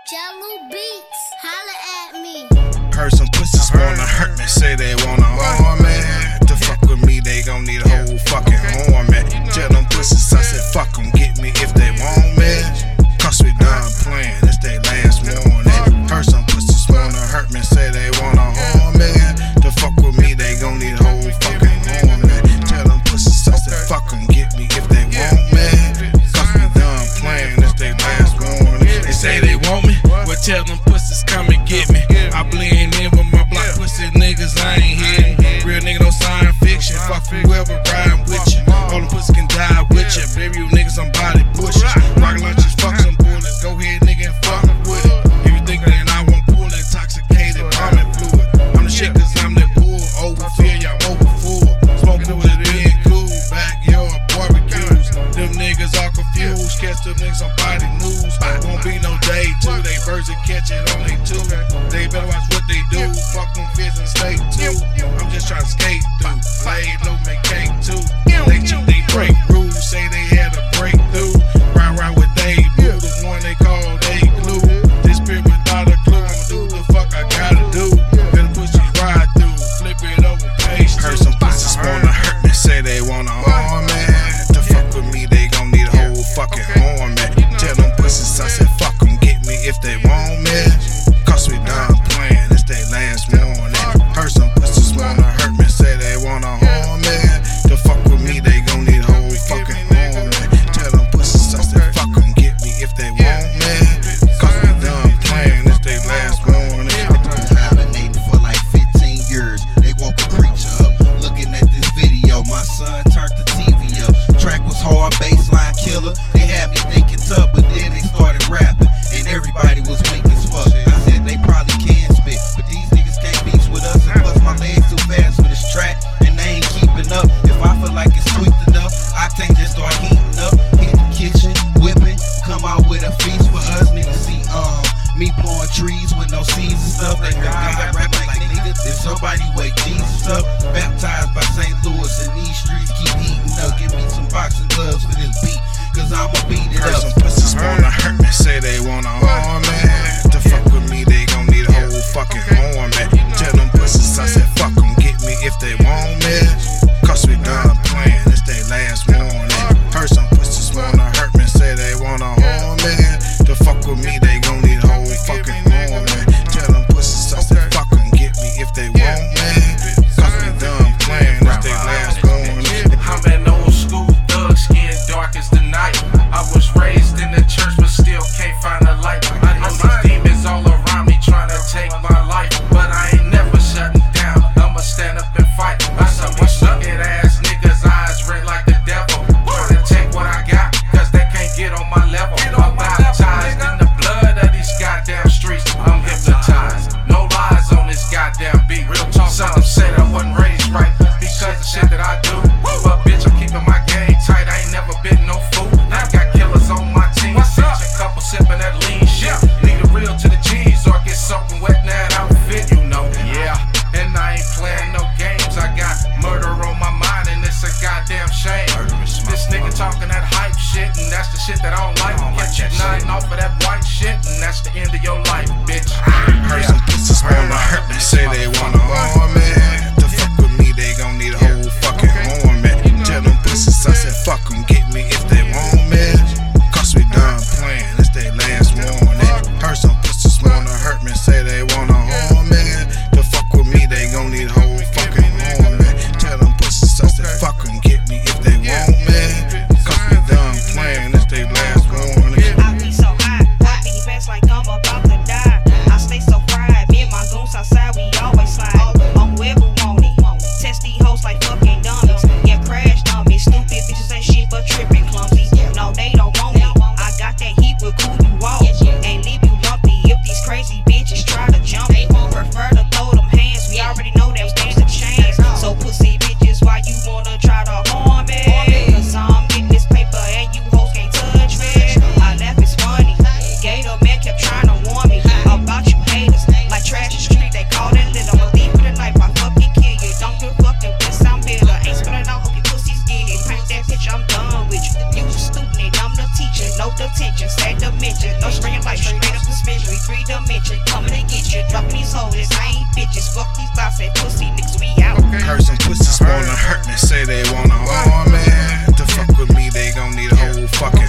Jello Beats, holla at me. Heard some pussies wanna hurt me, say they wanna harm me. To fuck with me, they gon' need a whole fucking army. Tell them pussies, I said fuck them, get me if they want me. Cause we done playing, it's they last warning. Heard some pussies wanna hurt me, say they wanna harm me. To fuck with me, they gon' need a whole fucking army. Tell them pussies, I said fuck them, get me if they want me. Cause we done playing, it's they last warning. They say they want me, well tell them pussies come and get me. I blend in with my block pussy niggas, I ain't hidden. Real nigga, no science fiction. Fuck whoever riding with you. All them pussies can die with you. Baby, you niggas, I'm body pushing. Rocket lunches, fuck some bullets. Go ahead, nigga, and fuck with it. If you think that I won't pull intoxicated, bombing fluid. I'm the shit cause I'm that bull. Overfill, y'all over full. Smoke cool is being cool. Backyard barbecues. Them niggas all confused. Catch them niggas on body news. Won't be no day two. They birds and catch it on they two. They better watch what they do. Fuck them fish and steak too. I'm just trying to skate through. Play low, make cake too. They cheat, they break rules. Say they had a breakthrough. Round with they boo. The one they call they glue. This spirit without a clue. I'ma do the fuck I gotta do. Better push these ride through. Flip it over, page two. Heard some pussies wanna hurt me. Say they wanna harm me. To fuck with me, they gon' need a whole fucking army. Tell them pussies I said fuck them, get me if they want me. Cause we done playing, it's they last warning. Heard some pussies wanna hurt me, say they wanna harm me. To fuck with me, they gon' need a whole fucking army. Tell them pussies I said fuck them, get me if they want me. Cause we done playing, it's they last warning. Hibernating for like 15 years. They woke a preacher up. Looking at this video, my son turned the TV up. Track was hard, baseline killer. They had me thinking tough, but then they started rapping, and everybody was weak as fuck. I said they probably can spit, but these niggas can't beat with us. And plus my legs too fast for this track, and they ain't keeping up. If I feel like it's tweaked enough, I think just start heating up. Hit the kitchen, whipping, come out with a feast for us. Niggas see me blowing trees with no seeds and stuff. They heard God rapping like niggas. If somebody wake Jesus up, baptized by St. Louis, and these streets keep heating up. Give me some boxing gloves for this beat, cause I'ma beat it Heard up. some pussies wanna hurt me, say they wanna harm me. To fuck with me, they gon' need a whole fucking army. Tell them pussies I said fuck them, get me if they want me. Cause we done playing, it's they last warning. Heard some pussies wanna hurt me, say they wanna harm me. To fuck with me, they gon' need a whole fucking army. Tell them pussies I said fuck them, get me if they want me. Cause we done playing, it's they visually, 3 dimension, coming to get you. Drop these hoes, I ain't bitches. Fuck these thoughts and pussy niggas, we out. Heard some pussies wanna hurt me, say they wanna harm me. To fuck with me, they gon' need a whole fucking